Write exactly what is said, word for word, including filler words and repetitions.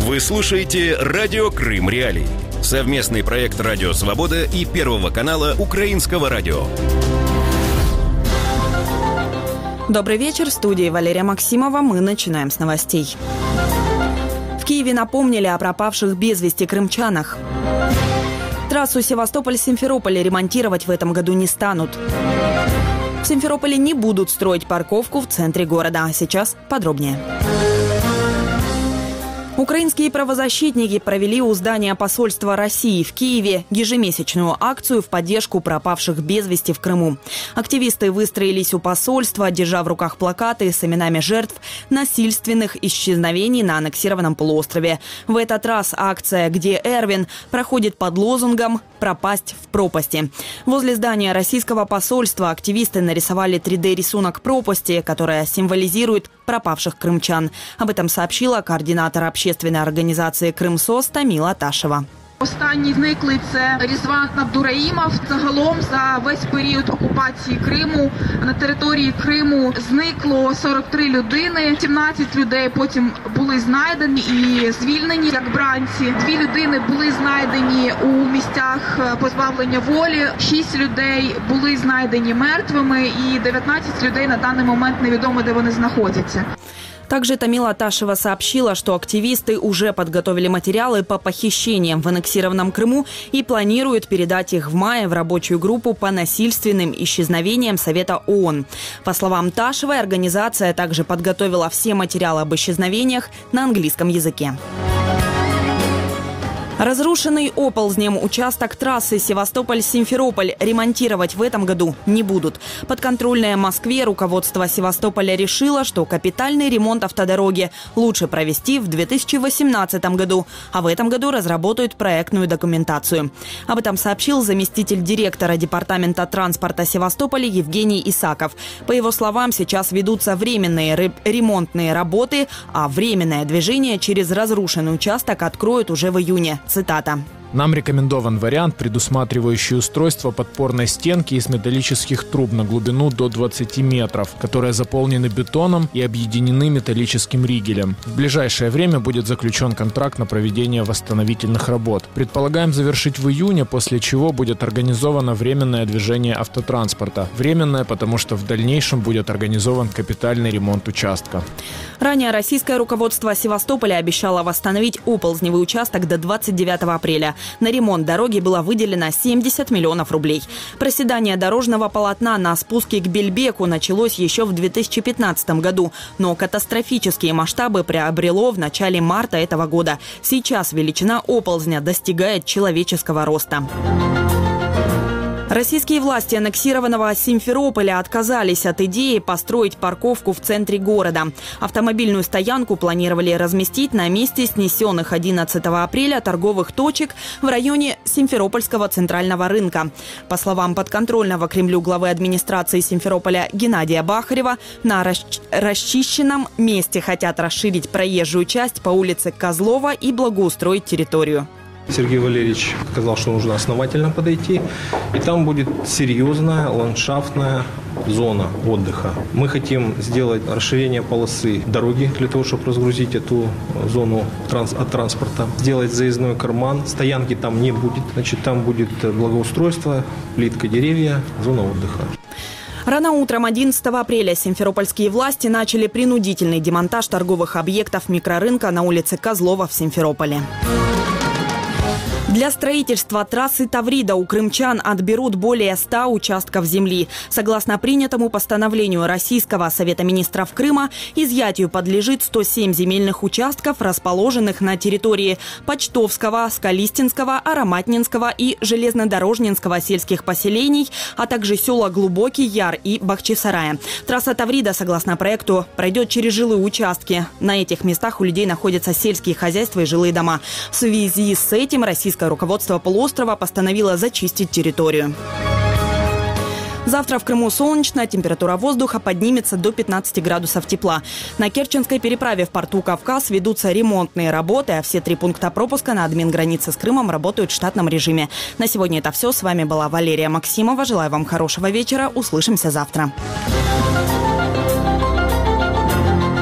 Вы слушаете «Радио Крым Реалии». Совместный проект «Радио Свобода» и Первого канала Украинского радио. Добрый вечер. В студии Валерия Максимова. Мы начинаем с новостей. В Киеве напомнили о пропавших без вести крымчанах. Трассу Севастополь-Симферополь ремонтировать в этом году не станут. В Симферополе не будут строить парковку в центре города. А сейчас подробнее. Украинские правозащитники провели у здания посольства России в Киеве ежемесячную акцию в поддержку пропавших без вести в Крыму. Активисты выстроились у посольства, держа в руках плакаты с именами жертв насильственных исчезновений на аннексированном полуострове. В этот раз акция «Где Эрвин» проходит под лозунгом «Пропасть в пропасти». Возле здания российского посольства активисты нарисовали три дэ-рисунок пропасти, которая символизирует пропавших крымчан. Об этом сообщила координатор общественной организации «Крымсос» Тамила Ташева. Останній зниклий – це Різван Абдураїмов. Загалом за весь період окупації Криму на території Криму зникло сорок три людини. сімнадцять людей потім були знайдені і звільнені як бранці. Дві людини були знайдені у місцях позбавлення волі. Шість людей були знайдені мертвими і дев'ятнадцять людей на даний момент невідомо, де вони знаходяться. Также Тамила Ташева сообщила, что активисты уже подготовили материалы по похищениям в аннексированном Крыму и планируют передать их в мае в рабочую группу по насильственным исчезновениям Совета ООН. По словам Ташевой, организация также подготовила все материалы об исчезновениях на английском языке. Разрушенный оползнем участок трассы Севастополь-Симферополь ремонтировать в этом году не будут. Подконтрольное Москве руководство Севастополя решило, что капитальный ремонт автодороги лучше провести в две тысячи восемнадцатом году, а в этом году разработают проектную документацию. Об этом сообщил заместитель директора Департамента транспорта Севастополя Евгений Исаков. По его словам, сейчас ведутся временные ремонтные работы, а временное движение через разрушенный участок откроют уже в июне. Цитата. Нам рекомендован вариант, предусматривающий устройство подпорной стенки из металлических труб на глубину до двадцати метров, которые заполнены бетоном и объединены металлическим ригелем. В ближайшее время будет заключен контракт на проведение восстановительных работ. Предполагаем завершить в июне, после чего будет организовано временное движение автотранспорта. Временное, потому что в дальнейшем будет организован капитальный ремонт участка. Ранее российское руководство Севастополя обещало восстановить оползневый участок до двадцать девятого апреля. На ремонт дороги было выделено семьдесят миллионов рублей. Проседание дорожного полотна на спуске к Бельбеку началось еще в две тысячи пятнадцатом году, но катастрофические масштабы приобрело в начале марта этого года. Сейчас величина оползня достигает человеческого роста. Российские власти аннексированного Симферополя отказались от идеи построить парковку в центре города. Автомобильную стоянку планировали разместить на месте снесенных одиннадцатого апреля торговых точек в районе Симферопольского центрального рынка. По словам подконтрольного Кремлю главы администрации Симферополя Геннадия Бахарева, на расчищенном месте хотят расширить проезжую часть по улице Козлова и благоустроить территорию. Сергей Валерьевич сказал, что нужно основательно подойти, и там будет серьезная ландшафтная зона отдыха. Мы хотим сделать расширение полосы дороги для того, чтобы разгрузить эту зону транс- от транспорта, сделать заездной карман, стоянки там не будет, значит, там будет благоустройство, плитка, деревья, зона отдыха. Рано утром одиннадцатого апреля симферопольские власти начали принудительный демонтаж торговых объектов микрорынка на улице Козлова в Симферополе. Для строительства трассы Таврида у крымчан отберут более ста участков земли. Согласно принятому постановлению Российского Совета министров Крыма, изъятию подлежит сто семь земельных участков, расположенных на территории Почтовского, Скалистинского, Ароматнинского и Железнодорожнинского сельских поселений, а также села Глубокий Яр и Бахчисарая. Трасса Таврида, согласно проекту, пройдет через жилые участки. На этих местах у людей находятся сельские хозяйства и жилые дома. В связи с этим российское руководство полуострова постановило зачистить территорию. Завтра в Крыму солнечно, температура воздуха поднимется до пятнадцати градусов тепла. На Керченской переправе в порту Кавказ ведутся ремонтные работы, а все три пункта пропуска на админгранице с Крымом работают в штатном режиме. На сегодня это все. С вами была Валерия Максимова. Желаю вам хорошего вечера. Услышимся завтра.